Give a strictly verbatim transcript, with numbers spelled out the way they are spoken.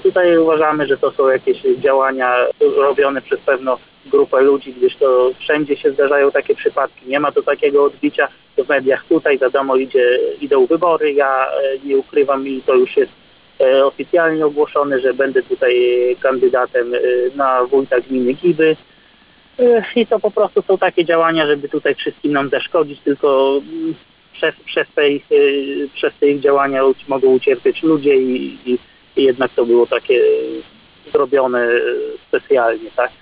Tutaj uważamy, że to są jakieś działania robione przez pewną grupę ludzi, gdyż to wszędzie się zdarzają takie przypadki. Nie ma to takiego odbicia w mediach. Tutaj wiadomo, idzie, idą wybory. Ja nie ukrywam i to już jest oficjalnie ogłoszone, że będę tutaj kandydatem na wójta gminy Giby. I to po prostu są takie działania, żeby tutaj wszystkim nam zaszkodzić, tylko przez, przez, te, ich, przez te ich działania mogą ucierpieć ludzie i, i, i jednak to było takie zrobione specjalnie, tak?